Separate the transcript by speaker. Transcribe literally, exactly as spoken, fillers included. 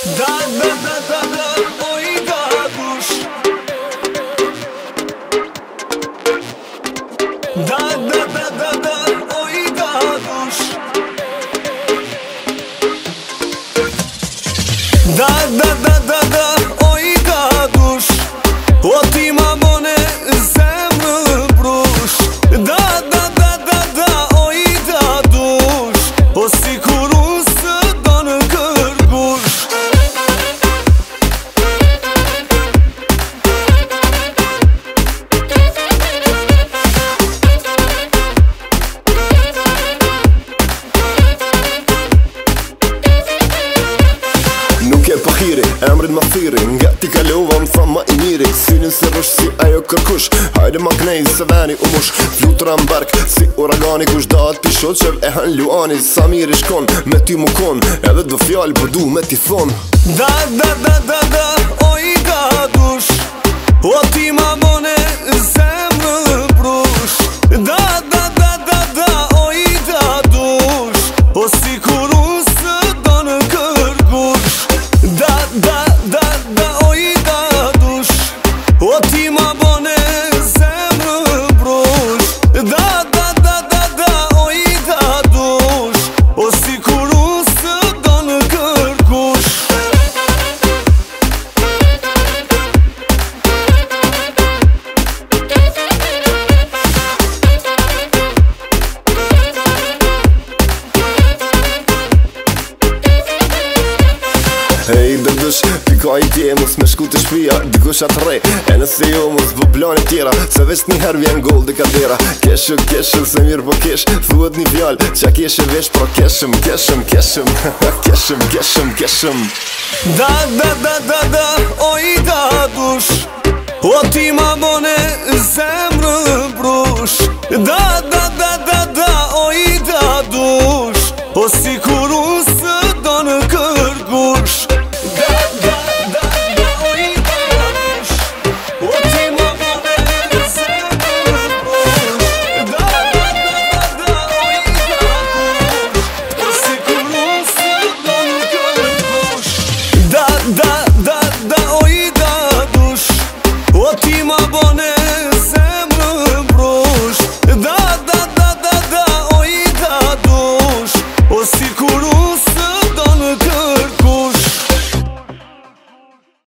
Speaker 1: Da, da, da, da, da, oj da dush. Da, da, da, da, da, oj da dush. Da, da, da, da, da, oj da dush. O ti ma bone zemrën brush. Da, da, da, da, da, oj da dush. O si kur unë së do në kërgush.
Speaker 2: Nuk e pahiri, emrin ma thiri. Nga ti kalova më tha ma i miri. Synin se rësh si ajo kërkush. Hajde ma knej se veni u mush. Flutura m'berk si uragani. Kush da atë pishot qev e han luani. Sa miri shkon, me ty mu kon. Edhe dë fjall po du me ti thon.
Speaker 1: Da, da, da, da, da, oj da dush. O ti ma bone zemrën brush. Da, da, da, da, da, oj da dush. O si kur unë së do në kërgush. Da, da, da, da, oj da dush. O ti ma bone zemrën brush. Da, da, da, da, da, oj da dush. O si kur unë së do në kërgush.
Speaker 2: Hej dhe dësh, pika i tje mos me shku të shpia. Dikush atë rej, e nëse jo mos vë plane tjera. Se veç një her vjen gol dhe kadera. Keshë, keshë, se mirë po kesh. Thuhet një fjall, qa keshe vesh pro keshëm, keshëm, keshëm. Keshëm, keshëm, keshëm.
Speaker 1: Da, da, da, da, da, oj da dush. O ti ma bone zemrën brush. Da, da, da, da, da, oj da dush. O si kur unë së do në kërgush. Da, da, da, da, oj da dush. O ti ma bone zemrën brush. Da, da, da, da, da, oj da dush. O si kur unë së do në kërgush. Da, da, da, da, oj da dush. O ti ma bone